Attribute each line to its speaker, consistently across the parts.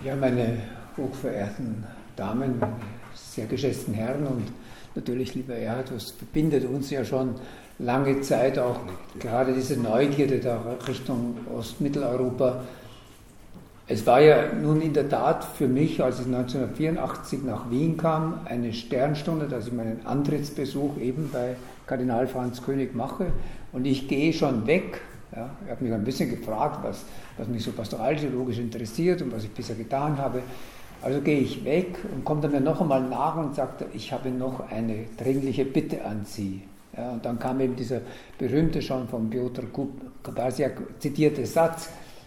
Speaker 1: Ja, meine hochverehrten Damen, meine sehr geschätzten Herren und natürlich, lieber Erhard, was verbindet uns ja schon lange Zeit, auch gerade diese Neugierde da Richtung Ostmitteleuropa. Es war ja nun in der Tat für mich, als ich 1984 nach Wien kam, eine Sternstunde, dass ich meinen Antrittsbesuch eben bei Kardinal Franz König mache und ich gehe schon weg. Ja, er hat mich ein bisschen gefragt, was mich so pastoraltheologisch interessiert und was ich bisher getan habe. Also gehe ich weg und kommt er mir noch einmal nach und sagt, ich habe noch eine dringliche Bitte an Sie. Ja, und dann kam eben dieser berühmte, schon von Piotr Kubasiak zitierte Satz,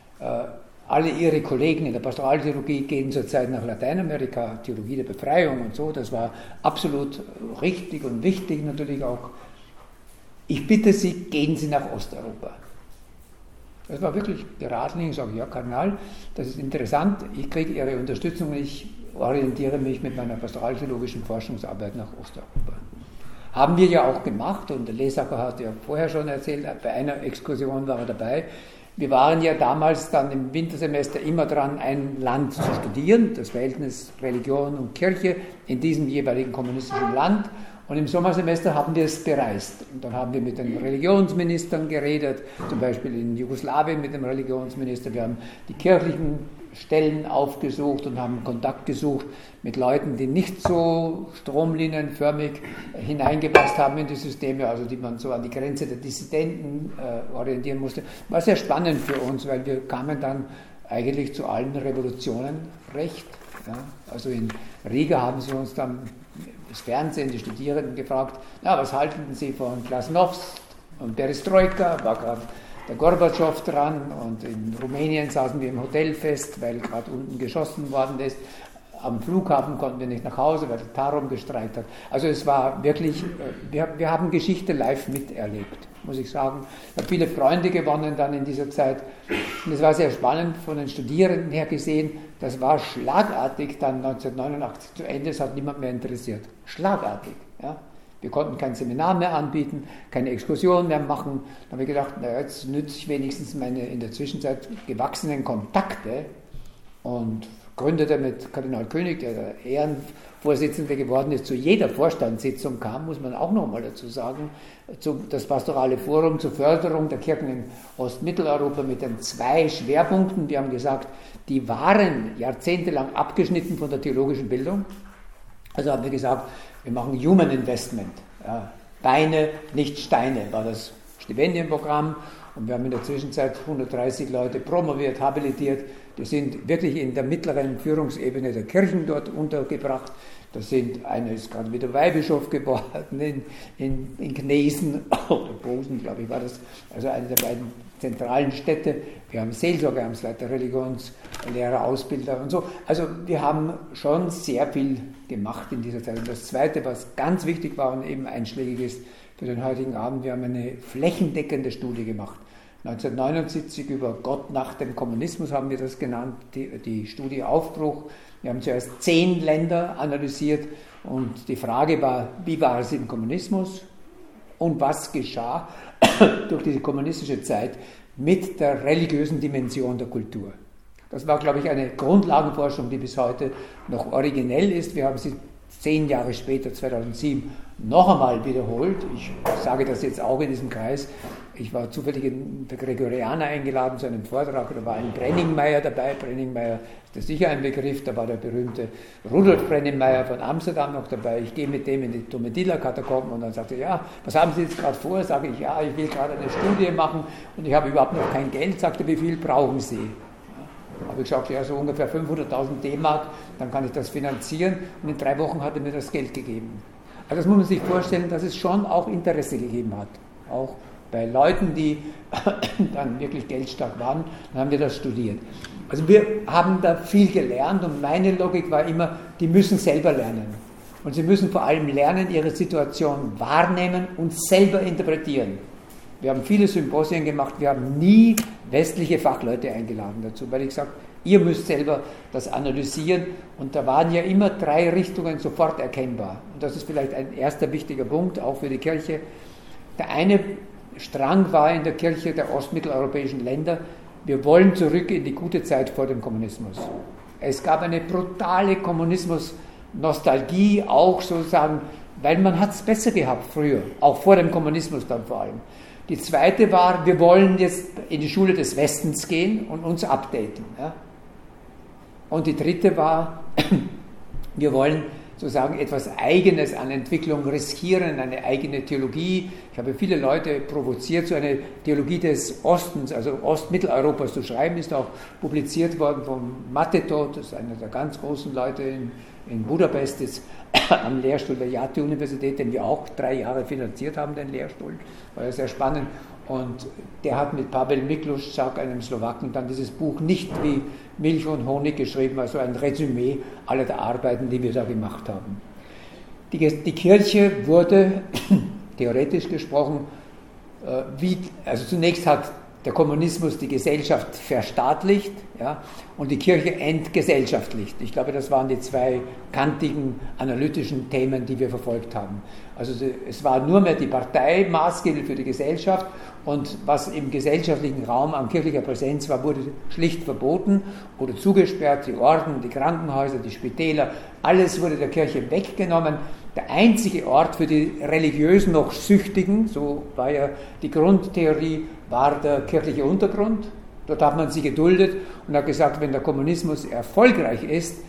Speaker 1: alle Ihre Kollegen in der Pastoraltheologie gehen zurzeit nach Lateinamerika, Theologie der Befreiung und so, das war absolut richtig und wichtig natürlich auch. Ich bitte Sie, gehen Sie nach Osteuropa. Das war wirklich geradlinig. Ich sage, ja, Kardinal, das ist interessant, ich kriege Ihre Unterstützung und ich orientiere mich mit meiner pastoraltheologischen Forschungsarbeit nach Osteuropa. Haben wir ja auch gemacht und der Lesacker hat ja vorher schon erzählt, bei einer Exkursion war er dabei. Wir waren ja damals dann im Wintersemester immer dran, ein Land zu studieren, das Verhältnis Religion und Kirche in diesem jeweiligen kommunistischen Land. Und im Sommersemester haben wir es bereist. Und dann haben wir mit den Religionsministern geredet, zum Beispiel in Jugoslawien mit dem Religionsminister. Wir haben die kirchlichen Stellen aufgesucht und haben Kontakt gesucht mit Leuten, die nicht so stromlinienförmig hineingepasst haben in die Systeme, also die man so an die Grenze der Dissidenten orientieren musste. War sehr spannend für uns, weil wir kamen dann eigentlich zu allen Revolutionen recht. Ja. Also in Riga haben sie uns dann das Fernsehen, die Studierenden gefragt, na, was halten Sie von Glasnost und Perestroika, war gerade der Gorbatschow dran und in Rumänien saßen wir im Hotel fest, weil gerade unten geschossen worden ist. Am Flughafen konnten wir nicht nach Hause, weil der Tarom gestreikt hat. Also es war wirklich, wir haben Geschichte live miterlebt, muss ich sagen. Ich habe viele Freunde gewonnen dann in dieser Zeit. Und es war sehr spannend von den Studierenden her gesehen. Das war schlagartig dann 1989 zu Ende, es hat niemand mehr interessiert. Schlagartig, ja. Wir konnten kein Seminar mehr anbieten, keine Exkursion mehr machen. Da habe ich gedacht, na, jetzt nütze ich wenigstens meine in der Zwischenzeit gewachsenen Kontakte und gründete mit Kardinal König, der Ehrenvorsitzende geworden ist, zu jeder Vorstandssitzung kam, muss man auch nochmal dazu sagen, das Pastorale Forum zur Förderung der Kirchen in Ostmitteleuropa mit den 2 Schwerpunkten. Wir haben gesagt, die waren jahrzehntelang abgeschnitten von der theologischen Bildung. Also haben wir gesagt, wir machen Human Investment. Ja, Beine, nicht Steine, war das Stipendienprogramm. Und wir haben in der Zwischenzeit 130 Leute promoviert, habilitiert. Die sind wirklich in der mittleren Führungsebene der Kirchen dort untergebracht. Einer ist gerade wieder Weihbischof geworden in Gnesen, oder Bosen, glaube ich, war das, also eine der beiden zentralen Städte. Wir haben Seelsorger, Amtsleiter, Religionslehrer, Ausbilder und so. Also wir haben schon sehr viel gemacht in dieser Zeit. Und das Zweite, was ganz wichtig war und eben einschlägig ist für den heutigen Abend, wir haben eine flächendeckende Studie gemacht. 1979 über Gott nach dem Kommunismus haben wir das genannt, die Studie Aufbruch. Wir haben zuerst 10 Länder analysiert und die Frage war, wie war es im Kommunismus und was geschah durch diese kommunistische Zeit mit der religiösen Dimension der Kultur. Das war, glaube ich, eine Grundlagenforschung, die bis heute noch originell ist. Wir haben sie 10 Jahre später, 2007, noch einmal wiederholt. Ich sage das jetzt auch in diesem Kreis. Ich war zufällig in der Gregorianer eingeladen zu einem Vortrag, da war ein Brenningmeier dabei. Brenningmeier ist sicher ein Begriff, da war der berühmte Rudolf Brenningmeier von Amsterdam noch dabei. Ich gehe mit dem in die Domitiller-Katakomben und dann sagte er, ja, was haben Sie jetzt gerade vor? Sage ich, ja, ich will gerade eine Studie machen und ich habe überhaupt noch kein Geld. Sagte, wie viel brauchen Sie? Habe ich gesagt, ja, so ungefähr 500.000 D-Mark, dann kann ich das finanzieren. Und in 3 Wochen hat er mir das Geld gegeben. Also das muss man sich vorstellen, dass es schon auch Interesse gegeben hat. Auch bei Leuten, die dann wirklich geldstark waren, dann haben wir das studiert. Also wir haben da viel gelernt und meine Logik war immer, die müssen selber lernen. Und sie müssen vor allem lernen, ihre Situation wahrnehmen und selber interpretieren. Wir haben viele Symposien gemacht, wir haben nie westliche Fachleute eingeladen dazu, weil ich gesagt habe, ihr müsst selber das analysieren und da waren ja immer 3 Richtungen sofort erkennbar. Und das ist vielleicht ein erster wichtiger Punkt, auch für die Kirche. Der eine Strang war in der Kirche der ostmitteleuropäischen Länder, wir wollen zurück in die gute Zeit vor dem Kommunismus. Es gab eine brutale Kommunismus-Nostalgie, auch sozusagen, weil man hat es besser gehabt früher, auch vor dem Kommunismus dann vor allem. Die zweite war, wir wollen jetzt in die Schule des Westens gehen und uns updaten. Ja? Und die dritte war, wir wollen sozusagen etwas Eigenes an Entwicklung riskieren, eine eigene Theologie. Ich habe viele Leute provoziert, so eine Theologie des Ostens, also Ostmitteleuropas zu schreiben, ist auch publiziert worden vom Matetot, das ist einer der ganz großen Leute in Budapest, ist am Lehrstuhl der Játé-Universität, den wir auch 3 Jahre finanziert haben, den Lehrstuhl, war ja sehr spannend. Und der hat mit Pavel Mikluszak, einem Slowaken, dann dieses Buch nicht wie Milch und Honig geschrieben, also ein Resümee aller der Arbeiten, die wir da gemacht haben. Die Kirche wurde, theoretisch gesprochen, also zunächst hat der Kommunismus die Gesellschaft verstaatlicht, ja, und die Kirche entgesellschaftlicht. Ich glaube, das waren die 2 kantigen analytischen Themen, die wir verfolgt haben. Also es war nur mehr die Partei maßgebend für die Gesellschaft, und was im gesellschaftlichen Raum an kirchlicher Präsenz war, wurde schlicht verboten oder zugesperrt. Die Orden, die Krankenhäuser, die Spitäler, alles wurde der Kirche weggenommen. Der einzige Ort für die religiös noch Süchtigen, so war ja die Grundtheorie, war der kirchliche Untergrund. Dort hat man sich geduldet und hat gesagt, wenn der Kommunismus erfolgreich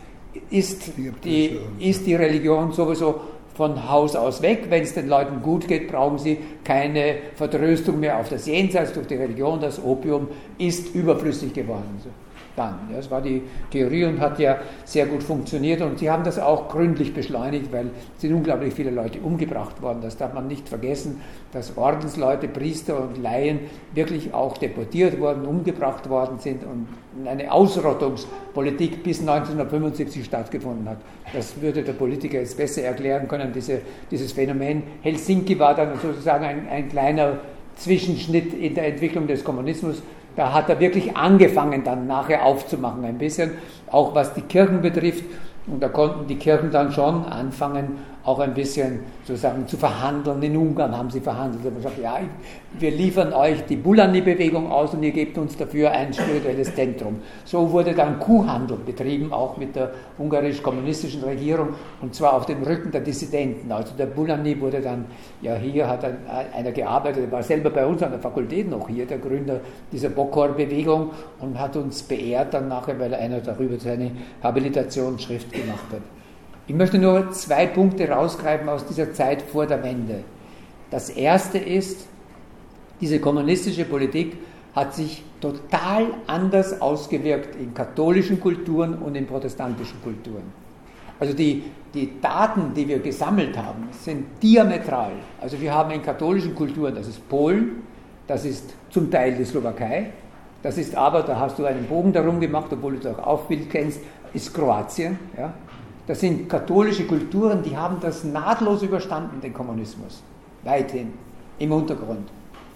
Speaker 1: ist die Religion sowieso von Haus aus weg. Wenn es den Leuten gut geht, brauchen sie keine Vertröstung mehr auf das Jenseits durch die Religion. Das Opium ist überflüssig geworden. Dann. Ja, das war die Theorie und hat ja sehr gut funktioniert, und sie haben das auch gründlich beschleunigt, weil es sind unglaublich viele Leute umgebracht worden. Das darf man nicht vergessen, dass Ordensleute, Priester und Laien wirklich auch deportiert worden, umgebracht worden sind und eine Ausrottungspolitik bis 1975 stattgefunden hat. Das würde der Politiker jetzt besser erklären können, dieses Phänomen. Helsinki war dann sozusagen ein kleiner Zwischenschnitt in der Entwicklung des Kommunismus. Da hat er wirklich angefangen, dann nachher aufzumachen, ein bisschen, auch was die Kirchen betrifft. Und da konnten die Kirchen dann schon anfangen, auch ein bisschen sozusagen zu verhandeln. In Ungarn haben sie verhandelt und gesagt, ja, wir liefern euch die Bulani-Bewegung aus und ihr gebt uns dafür ein spirituelles Zentrum. So wurde dann Kuhhandel betrieben, auch mit der ungarisch-kommunistischen Regierung, und zwar auf dem Rücken der Dissidenten. Also der Bulani wurde dann, ja, hier hat einer gearbeitet, der war selber bei uns an der Fakultät noch hier, der Gründer dieser Bokor-Bewegung, und hat uns beehrt dann nachher, weil einer darüber seine Habilitationsschrift gemacht hat. Ich möchte nur 2 Punkte rausgreifen aus dieser Zeit vor der Wende. Das erste ist, diese kommunistische Politik hat sich total anders ausgewirkt in katholischen Kulturen und in protestantischen Kulturen. Also die Daten, die wir gesammelt haben, sind diametral. Also wir haben in katholischen Kulturen, das ist Polen, das ist zum Teil die Slowakei, das ist aber, da hast du einen Bogen darum gemacht, obwohl du das auch Aufbild kennst, ist Kroatien, ja. Das sind katholische Kulturen, die haben das nahtlos überstanden, den Kommunismus. Weithin, im Untergrund.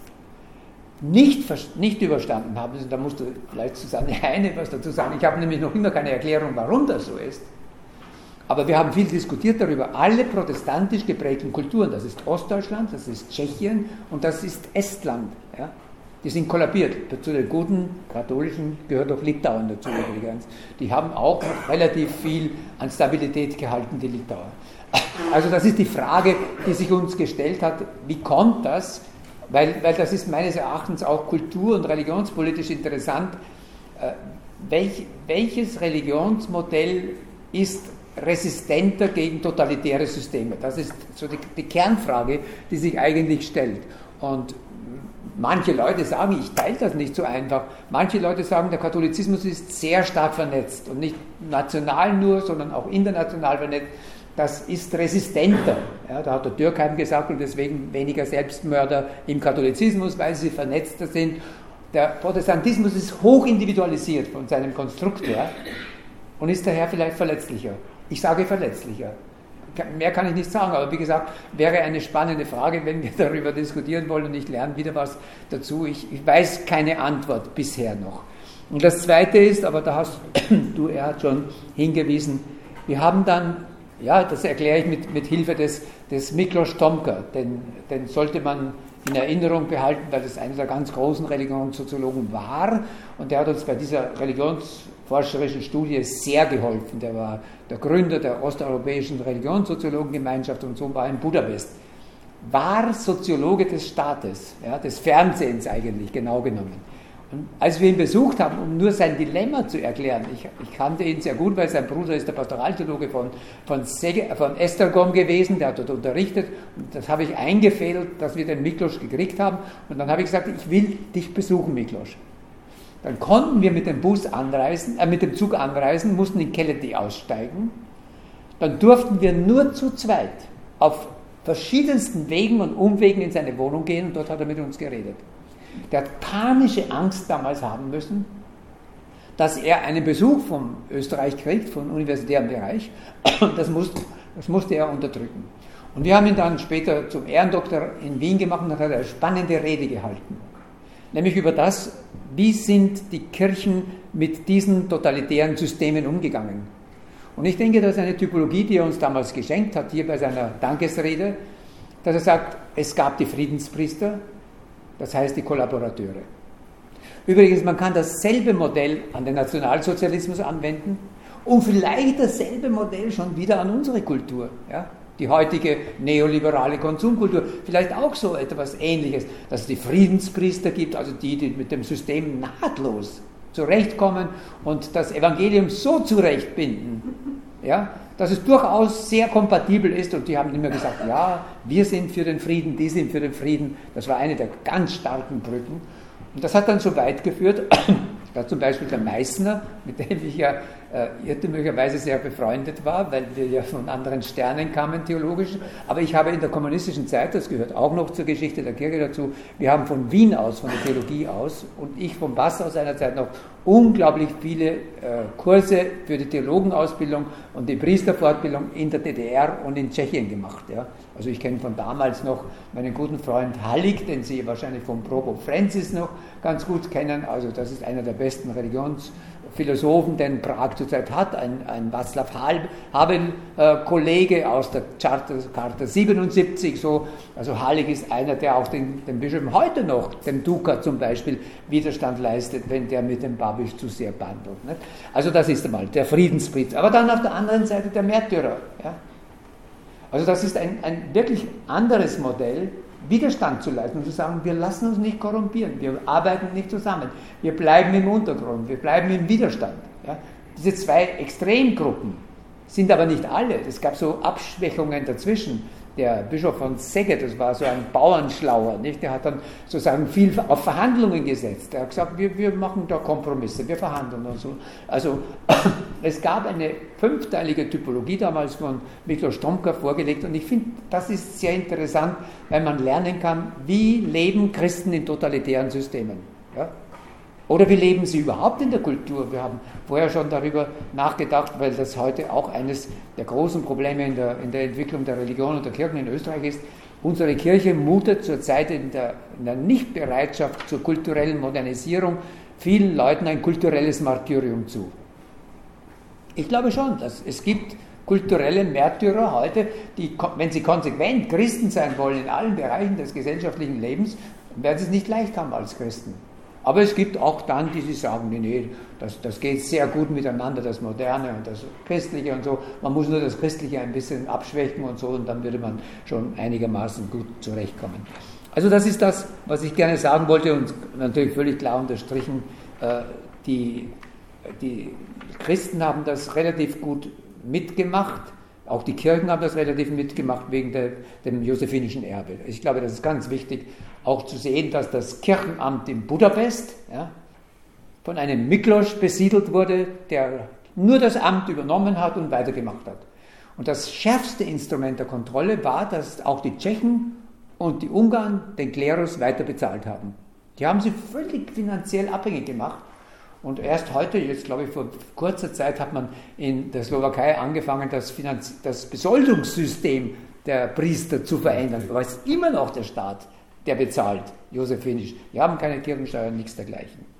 Speaker 1: Nicht überstanden haben, da musst du vielleicht Susanne Heine was dazu sagen. Ich habe nämlich noch immer keine Erklärung, warum das so ist. Aber wir haben viel diskutiert darüber. Alle protestantisch geprägten Kulturen, das ist Ostdeutschland, das ist Tschechien und das ist Estland. Ja? Die sind kollabiert. Zu den guten katholischen gehört auch Litauen dazu übrigens. Die haben auch noch relativ viel an Stabilität gehalten, die Litauer. Also das ist die Frage, die sich uns gestellt hat, wie kommt das? Weil das ist meines Erachtens auch kultur- und religionspolitisch interessant. Welches Religionsmodell ist resistenter gegen totalitäre Systeme? Das ist so die Kernfrage, die sich eigentlich stellt. Und manche Leute sagen, ich teile das nicht so einfach, manche Leute sagen, der Katholizismus ist sehr stark vernetzt und nicht national nur, sondern auch international vernetzt. Das ist resistenter. Ja, da hat der Dürkheim gesagt, und deswegen weniger Selbstmörder im Katholizismus, weil sie vernetzter sind. Der Protestantismus ist hoch individualisiert von seinem Konstrukt her und ist daher vielleicht verletzlicher. Ich sage verletzlicher. Mehr kann ich nicht sagen, aber wie gesagt, wäre eine spannende Frage, wenn wir darüber diskutieren wollen, und ich lerne wieder was dazu. Ich weiß keine Antwort bisher noch. Und das Zweite ist, aber da hast du, er hat schon hingewiesen, wir haben dann, ja, das erkläre ich mit Hilfe des Miklos Tomka, den sollte man in Erinnerung behalten, weil das einer der ganz großen Religionssoziologen war, und der hat uns bei dieser forscherischen Studie sehr geholfen. Der war der Gründer der Osteuropäischen Religionssoziologengemeinschaft und so war in Budapest. War Soziologe des Staates, ja, des Fernsehens eigentlich, genau genommen. Und als wir ihn besucht haben, um nur sein Dilemma zu erklären, ich kannte ihn sehr gut, weil sein Bruder ist der Pastoraltheologe von Esztergom gewesen, der hat dort unterrichtet, und das habe ich eingefädelt, dass wir den Miklos gekriegt haben, und dann habe ich gesagt, ich will dich besuchen, Miklos. Dann konnten wir mit dem Zug anreisen, mussten in Keleti aussteigen, dann durften wir nur zu zweit auf verschiedensten Wegen und Umwegen in seine Wohnung gehen, und dort hat er mit uns geredet. Der hat panische Angst damals haben müssen, dass er einen Besuch von Österreich kriegt, vom universitären Bereich, und das musste er unterdrücken. Und wir haben ihn dann später zum Ehrendoktor in Wien gemacht, und dann hat er eine spannende Rede gehalten. Nämlich über das, wie sind die Kirchen mit diesen totalitären Systemen umgegangen. Und ich denke, das ist eine Typologie, die er uns damals geschenkt hat, hier bei seiner Dankesrede, dass er sagt, es gab die Friedenspriester, das heißt die Kollaborateure. Übrigens, man kann dasselbe Modell an den Nationalsozialismus anwenden und vielleicht dasselbe Modell schon wieder an unsere Kultur. Ja? Die heutige neoliberale Konsumkultur, vielleicht auch so etwas Ähnliches, dass es die Friedenspriester gibt, also die mit dem System nahtlos zurechtkommen und das Evangelium so zurechtbinden, ja, dass es durchaus sehr kompatibel ist, und die haben immer gesagt, ja, wir sind für den Frieden, die sind für den Frieden. Das war eine der ganz starken Brücken. Und das hat dann so weit geführt, dass zum Beispiel der Meißner, mit dem ich ja irrtümlicherweise sehr befreundet war, weil wir ja von anderen Sternen kamen theologisch, aber ich habe in der kommunistischen Zeit, das gehört auch noch zur Geschichte der Kirche dazu, wir haben von Wien aus, von der Theologie aus und ich vom Bass aus einer Zeit noch unglaublich viele Kurse für die Theologenausbildung und die Priesterfortbildung in der DDR und in Tschechien gemacht. Ja. Also ich kenne von damals noch meinen guten Freund Hallig, den Sie wahrscheinlich von Probo Francis noch ganz gut kennen. Also das ist einer der besten Religionsphilosophen, den Prag zurzeit hat, ein Václav Havel-Kollege aus der Charta 77. So. Also Hallig ist einer, der auch den Bischöfen heute noch, dem Duka zum Beispiel, Widerstand leistet, wenn der mit dem Babisch zu sehr bandelt. Nicht? Also das ist einmal der Friedensbrief. Aber dann auf der anderen Seite der Märtyrer. Ja? Also das ist ein wirklich anderes Modell, Widerstand zu leisten und zu sagen, wir lassen uns nicht korrumpieren, wir arbeiten nicht zusammen, wir bleiben im Untergrund, wir bleiben im Widerstand. Ja? Diese zwei Extremgruppen sind aber nicht alle, es gab so Abschwächungen dazwischen. Der Bischof von Szeged, das war so ein Bauernschlauer, nicht? Der hat dann sozusagen viel auf Verhandlungen gesetzt. Er hat gesagt, wir machen da Kompromisse, wir verhandeln und so. Also es gab eine 5-teilige Typologie damals von Miklos Tromka vorgelegt und ich finde, das ist sehr interessant, weil man lernen kann, wie leben Christen in totalitären Systemen. Ja? Oder wie leben sie überhaupt in der Kultur? Wir haben vorher schon darüber nachgedacht, weil das heute auch eines der großen Probleme in der Entwicklung der Religion und der Kirchen in Österreich ist. Unsere Kirche mutet zurzeit in der Nichtbereitschaft zur kulturellen Modernisierung vielen Leuten ein kulturelles Martyrium zu. Ich glaube schon, dass es gibt kulturelle Märtyrer heute, die, wenn sie konsequent Christen sein wollen in allen Bereichen des gesellschaftlichen Lebens, werden sie es nicht leicht haben als Christen. Aber es gibt auch dann, die sagen, nee, das geht sehr gut miteinander, das Moderne und das Christliche und so. Man muss nur das Christliche ein bisschen abschwächen und so, und dann würde man schon einigermaßen gut zurechtkommen. Also das ist das, was ich gerne sagen wollte, und natürlich völlig klar unterstrichen, die Christen haben das relativ gut mitgemacht, auch die Kirchen haben das relativ mitgemacht wegen dem josephinischen Erbe. Ich glaube, das ist ganz wichtig, auch zu sehen, dass das Kirchenamt in Budapest von einem Miklos besiedelt wurde, der nur das Amt übernommen hat und weitergemacht hat. Und das schärfste Instrument der Kontrolle war, dass auch die Tschechen und die Ungarn den Klerus weiter bezahlt haben. Die haben sie völlig finanziell abhängig gemacht. Und erst heute, jetzt glaube ich vor kurzer Zeit, hat man in der Slowakei angefangen, das Besoldungssystem der Priester zu verändern. Aber es ist immer noch der Staat, der bezahlt, josephinisch. Die haben keine Kirchensteuer, nichts dergleichen.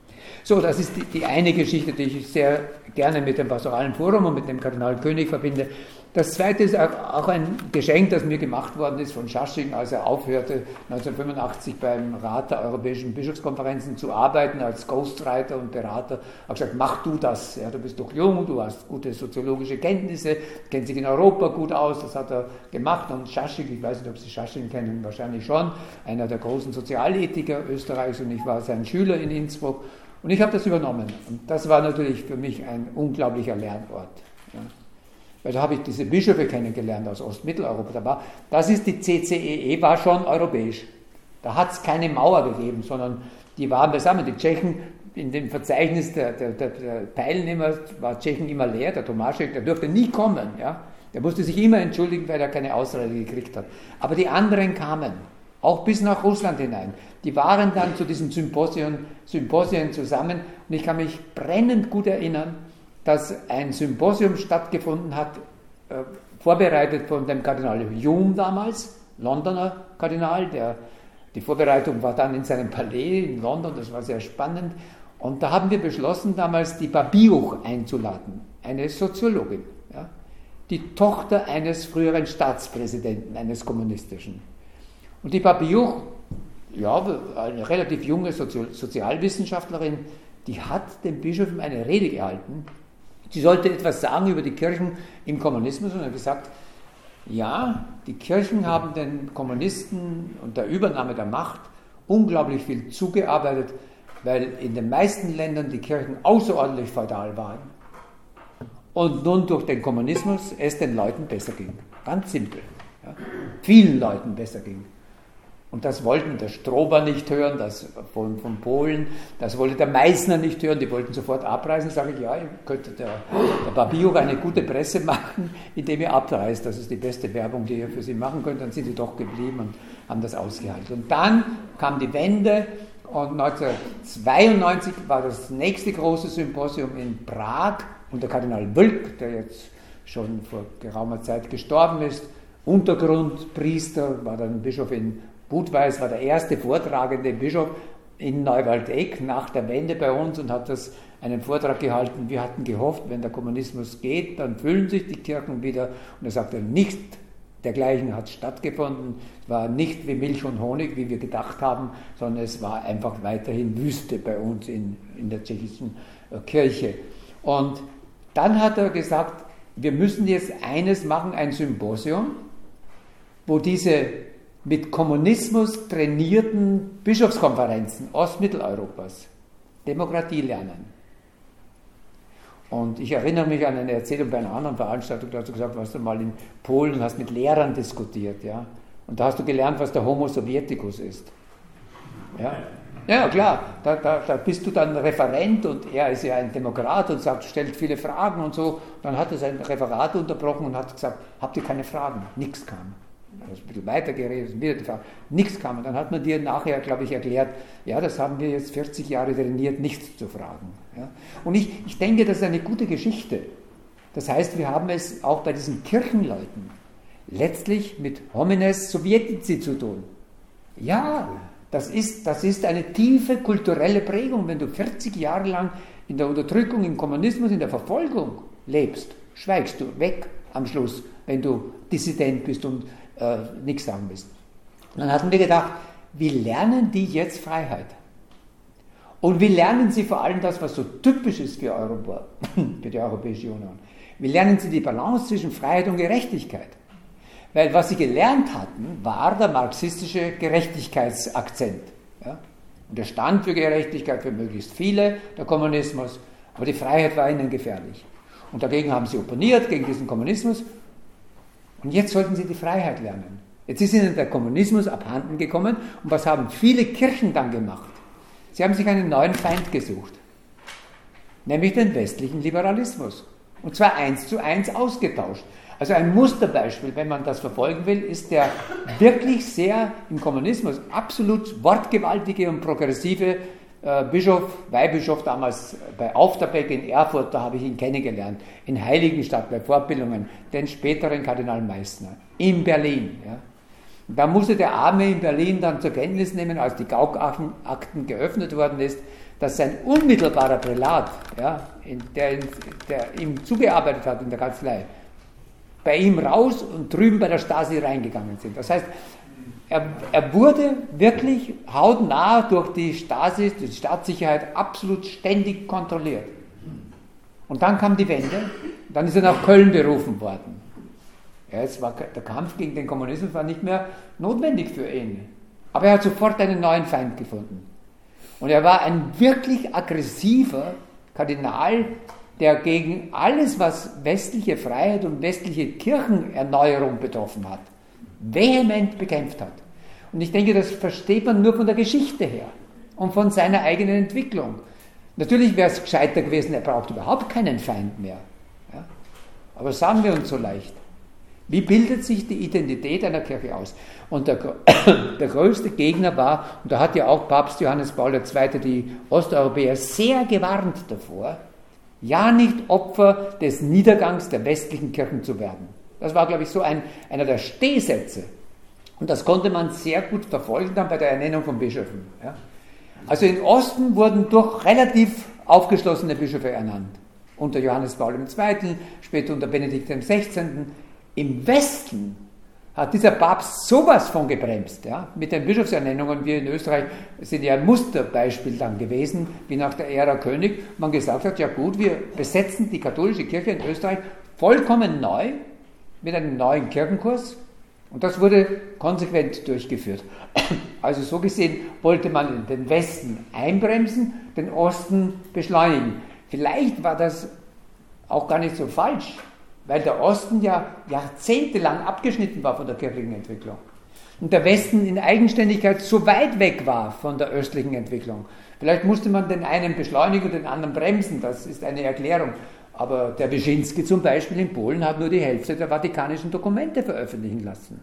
Speaker 1: So, das ist die eine Geschichte, die ich sehr gerne mit dem Pastoralen Forum und mit dem Kardinal König verbinde. Das zweite ist auch ein Geschenk, das mir gemacht worden ist von Schasching, als er aufhörte, 1985 beim Rat der Europäischen Bischofskonferenzen zu arbeiten, als Ghostwriter und Berater. Er hat gesagt, mach du das, ja, du bist doch jung, du hast gute soziologische Kenntnisse, kennst dich in Europa gut aus, das hat er gemacht. Und Schasching, ich weiß nicht, ob Sie Schasching kennen, wahrscheinlich schon, einer der großen Sozialethiker Österreichs, und ich war sein Schüler in Innsbruck. Und ich habe das übernommen. Und das war natürlich für mich ein unglaublicher Lernort. Ja. Weil da habe ich diese Bischöfe kennengelernt aus Ostmitteleuropa. Das ist die CCEE, war schon europäisch. Da hat es keine Mauer gegeben, sondern die waren beisammen. Die Tschechen, in dem Verzeichnis der Teilnehmer war Tschechen immer leer. Der Tomaschek, der durfte nie kommen. Ja? Der musste sich immer entschuldigen, weil er keine Ausreise gekriegt hat. Aber die anderen kamen, auch bis nach Russland hinein. Die waren dann zu diesen Symposien zusammen. Und ich kann mich brennend gut erinnern, dass ein Symposium stattgefunden hat, vorbereitet von dem Kardinal Hume damals, Londoner Kardinal. Die Vorbereitung war dann in seinem Palais in London, das war sehr spannend. Und da haben wir beschlossen, damals die Babiuch einzuladen, eine Soziologin, ja, die Tochter eines früheren Staatspräsidenten, eines kommunistischen. Und die Babiuch, ja, eine relativ junge Sozialwissenschaftlerin, die hat den Bischöfen eine Rede gehalten. Sie sollte etwas sagen über die Kirchen im Kommunismus und hat gesagt, ja, die Kirchen haben den Kommunisten und der Übernahme der Macht unglaublich viel zugearbeitet, weil in den meisten Ländern die Kirchen außerordentlich feudal waren und nun durch den Kommunismus es den Leuten besser ging. Ganz simpel. Ja. Vielen Leuten besser ging. Und das wollten der Strober nicht hören, das von Polen, das wollte der Meißner nicht hören, die wollten sofort abreisen. Sage ich, ja, ihr könntet der Babiuch eine gute Presse machen, indem ihr abreist. Das ist die beste Werbung, die ihr für sie machen könnt. Dann sind sie doch geblieben und haben das ausgehalten. Und dann kam die Wende und 1992 war das nächste große Symposium in Prag und der Kardinal Wölk, der jetzt schon vor geraumer Zeit gestorben ist, Untergrundpriester, war dann Bischof in Budweis, war der erste vortragende Bischof in Neuwaldeck nach der Wende bei uns und hat einen Vortrag gehalten. Wir hatten gehofft, wenn der Kommunismus geht, dann füllen sich die Kirchen wieder. Und er sagte, nicht dergleichen hat stattgefunden. Es war nicht wie Milch und Honig, wie wir gedacht haben, sondern es war einfach weiterhin Wüste bei uns in der tschechischen Kirche. Und dann hat er gesagt, wir müssen jetzt eines machen, ein Symposium, wo diese mit Kommunismus trainierten Bischofskonferenzen Ostmitteleuropas Demokratie lernen. Und ich erinnere mich an eine Erzählung bei einer anderen Veranstaltung, da hast du gesagt, warst du mal in Polen und hast mit Lehrern diskutiert, ja? Und da hast du gelernt, was der Homo Sovieticus ist. Ja, ja klar, da bist du dann Referent und er ist ja ein Demokrat und stellt viele Fragen und so. Dann hat er sein Referat unterbrochen und hat gesagt, habt ihr keine Fragen? Nichts kam. Du hast ein bisschen weitergeredet, wieder die Frage, nichts kam. Und dann hat man dir nachher, glaube ich, erklärt, ja, das haben wir jetzt 40 Jahre trainiert, nichts zu fragen. Ja. Und ich denke, das ist eine gute Geschichte. Das heißt, wir haben es auch bei diesen Kirchenleuten letztlich mit Homines Sovietici zu tun. Ja, das ist eine tiefe kulturelle Prägung. Wenn du 40 Jahre lang in der Unterdrückung, im Kommunismus, in der Verfolgung lebst, schweigst du weg am Schluss, wenn du Dissident bist und nichts sagen willst. Und dann hatten wir gedacht, wie lernen die jetzt Freiheit? Und wie lernen sie vor allem das, was so typisch ist für Europa, für die Europäische Union? Wie lernen sie die Balance zwischen Freiheit und Gerechtigkeit? Weil was sie gelernt hatten, war der marxistische Gerechtigkeitsakzent. Ja? Und der stand für Gerechtigkeit für möglichst viele, der Kommunismus, aber die Freiheit war ihnen gefährlich. Und dagegen haben sie opponiert, gegen diesen Kommunismus. Und jetzt sollten sie die Freiheit lernen. Jetzt ist ihnen der Kommunismus abhanden gekommen. Und was haben viele Kirchen dann gemacht? Sie haben sich einen neuen Feind gesucht. Nämlich den westlichen Liberalismus. Und zwar 1:1 ausgetauscht. Also ein Musterbeispiel, wenn man das verfolgen will, ist der wirklich sehr im Kommunismus absolut wortgewaltige und progressive Weihbischof damals bei Aufterbeck in Erfurt, da habe ich ihn kennengelernt, in Heiligenstadt bei Fortbildungen, den späteren Kardinal Meißner, in Berlin. Ja. Da musste der Arme in Berlin dann zur Kenntnis nehmen, als die Gaukakten geöffnet worden ist, dass sein unmittelbarer Prälat, ja, der ihm zugearbeitet hat in der Kanzlei, bei ihm raus und drüben bei der Stasi reingegangen sind. Das heißt, er wurde wirklich hautnah durch die Stasi, die Staatssicherheit, absolut ständig kontrolliert. Und dann kam die Wende, dann ist er nach Köln berufen worden. Ja, der Kampf gegen den Kommunismus war nicht mehr notwendig für ihn. Aber er hat sofort einen neuen Feind gefunden. Und er war ein wirklich aggressiver Kardinal, der gegen alles, was westliche Freiheit und westliche Kirchenerneuerung betroffen hat, vehement bekämpft hat. Und ich denke, das versteht man nur von der Geschichte her und von seiner eigenen Entwicklung. Natürlich wäre es gescheiter gewesen, er braucht überhaupt keinen Feind mehr. Ja? Aber sagen wir uns so leicht. Wie bildet sich die Identität einer Kirche aus? Und der größte Gegner war, und da hat ja auch Papst Johannes Paul II. Die Osteuropäer sehr gewarnt davor, ja nicht Opfer des Niedergangs der westlichen Kirchen zu werden. Das war, glaube ich, so einer der Stehsätze. Und das konnte man sehr gut verfolgen dann bei der Ernennung von Bischöfen. Ja. Also im Osten wurden durch relativ aufgeschlossene Bischöfe ernannt. Unter Johannes Paul II., später unter Benedikt XVI. Im Westen hat dieser Papst sowas von gebremst. Ja. Mit den Bischofsernennungen, wir in Österreich sind ja ein Musterbeispiel dann gewesen, wie nach der Ära König man gesagt hat, ja gut, wir besetzen die katholische Kirche in Österreich vollkommen neu, mit einem neuen Kirchenkurs, und das wurde konsequent durchgeführt. Also so gesehen wollte man den Westen einbremsen, den Osten beschleunigen. Vielleicht war das auch gar nicht so falsch, weil der Osten ja jahrzehntelang abgeschnitten war von der kirchlichen Entwicklung und der Westen in Eigenständigkeit so weit weg war von der östlichen Entwicklung. Vielleicht musste man den einen beschleunigen und den anderen bremsen, das ist eine Erklärung. Aber der Wyszynski zum Beispiel in Polen hat nur die Hälfte der vatikanischen Dokumente veröffentlichen lassen.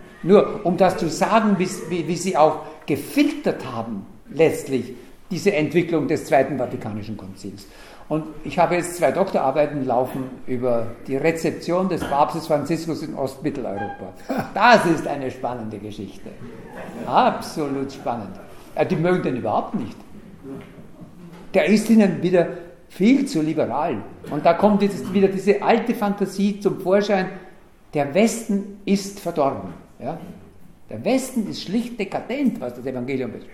Speaker 1: Nur um das zu sagen, wie sie auch gefiltert haben, letztlich, diese Entwicklung des Zweiten Vatikanischen Konzils. Und ich habe jetzt 2 Doktorarbeiten laufen über die Rezeption des Papstes Franziskus in Ostmitteleuropa. Das ist eine spannende Geschichte. Absolut spannend. Die mögen den überhaupt nicht. Der ist ihnen wieder viel zu liberal. Und da kommt jetzt wieder diese alte Fantasie zum Vorschein, der Westen ist verdorben. Ja? Der Westen ist schlicht dekadent, was das Evangelium betrifft.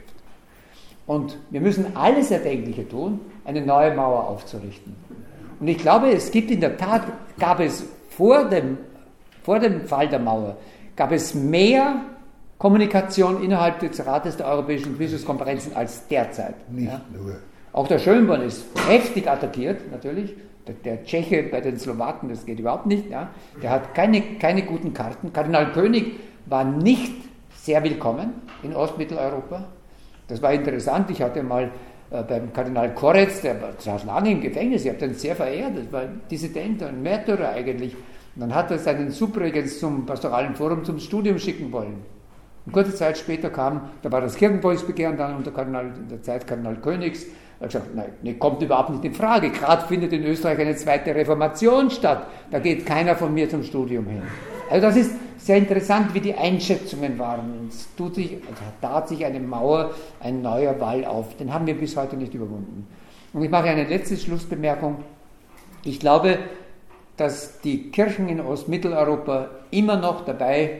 Speaker 1: Und wir müssen alles Erdenkliche tun, eine neue Mauer aufzurichten. Und ich glaube, es gibt in der Tat, gab es vor dem Fall der Mauer, gab es mehr Kommunikation innerhalb des Rates der Europäischen Bischofskonferenzen als derzeit.
Speaker 2: Nicht
Speaker 1: ja?
Speaker 2: nur.
Speaker 1: Auch der Schönborn ist heftig attackiert, natürlich. Der Tscheche bei den Slowaken, das geht überhaupt nicht. Ja. Der hat keine guten Karten. Kardinal König war nicht sehr willkommen in Ostmitteleuropa. Das war interessant. Ich hatte mal beim Kardinal Koretz, der saß lange im Gefängnis, ich habe den sehr verehrt, das war ein Dissident, ein Märtyrer eigentlich. Und dann hat er seinen Subregens zum Pastoralen Forum zum Studium schicken wollen. Und kurze Zeit später da war das Kirchenvolksbegehren dann unter in der Zeit Kardinal Königs. Er hat gesagt, nein, kommt überhaupt nicht in Frage. Gerade findet in Österreich eine zweite Reformation statt. Da geht keiner von mir zum Studium hin. Also das ist sehr interessant, wie die Einschätzungen waren. Es tat sich eine Mauer, ein neuer Wall auf. Den haben wir bis heute nicht überwunden. Und ich mache eine letzte Schlussbemerkung. Ich glaube, dass die Kirchen in Ostmitteleuropa immer noch dabei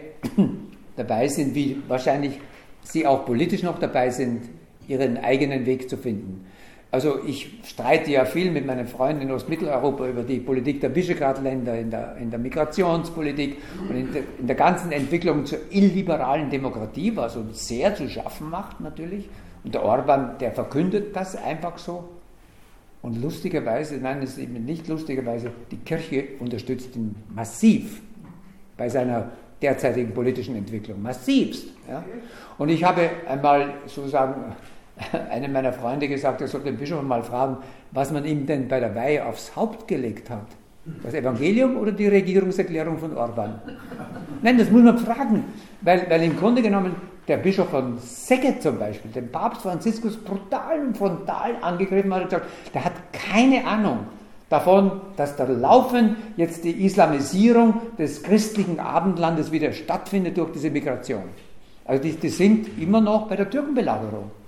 Speaker 1: sind, wie wahrscheinlich sie auch politisch noch dabei sind, ihren eigenen Weg zu finden. Also ich streite ja viel mit meinen Freunden in Ostmitteleuropa über die Politik der Visegrad-Länder in der Migrationspolitik und in der ganzen Entwicklung zur illiberalen Demokratie, was uns sehr zu schaffen macht natürlich. Und der Orban, der verkündet das einfach so. Und lustigerweise, nein, es ist eben nicht lustigerweise, die Kirche unterstützt ihn massiv bei seiner derzeitigen politischen Entwicklung. Massivst. Ja? Und ich habe einmal sozusagen einem meiner Freunde gesagt, er soll den Bischof mal fragen, was man ihm denn bei der Weihe aufs Haupt gelegt hat. Das Evangelium oder die Regierungserklärung von Orban? Nein, das muss man fragen, weil im Grunde genommen der Bischof von Szeged zum Beispiel, den Papst Franziskus brutal und frontal angegriffen hat und gesagt, der hat keine Ahnung davon, dass da laufend jetzt die Islamisierung des christlichen Abendlandes wieder stattfindet durch diese Migration. Also die sind immer noch bei der Türkenbelagerung.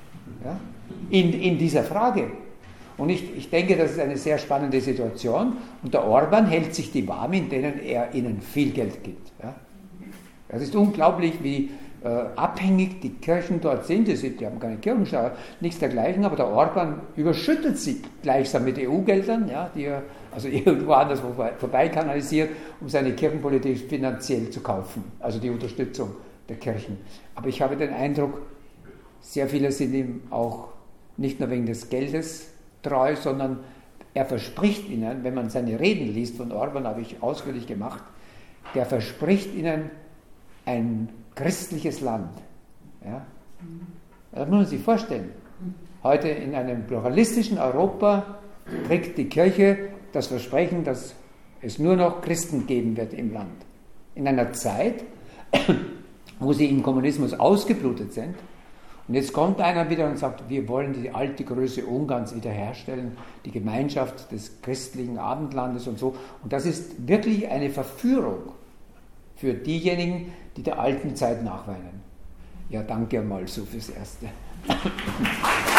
Speaker 1: Ja? In dieser Frage. Und ich denke, das ist eine sehr spannende Situation. Und der Orban hält sich die warm, in denen er ihnen viel Geld gibt. Ja? Es ist unglaublich, wie abhängig die Kirchen dort sind. Die haben keine Kirchensteuer, nichts dergleichen, aber der Orban überschüttet sie gleichsam mit EU-Geldern, ja, die er also irgendwo anders vorbei kanalisiert, um seine Kirchenpolitik finanziell zu kaufen, also die Unterstützung der Kirchen. Aber ich habe den Eindruck, sehr viele sind ihm auch nicht nur wegen des Geldes treu, sondern er verspricht ihnen, wenn man seine Reden liest, von Orban habe ich ausführlich gemacht, der verspricht ihnen ein christliches Land. Ja? Das muss man sich vorstellen. Heute in einem pluralistischen Europa kriegt die Kirche das Versprechen, dass es nur noch Christen geben wird im Land. In einer Zeit, wo sie im Kommunismus ausgeblutet sind. Und jetzt kommt einer wieder und sagt, wir wollen die alte Größe Ungarns wiederherstellen, die Gemeinschaft des christlichen Abendlandes und so. Und das ist wirklich eine Verführung für diejenigen, die der alten Zeit nachweinen. Ja, danke einmal so fürs Erste.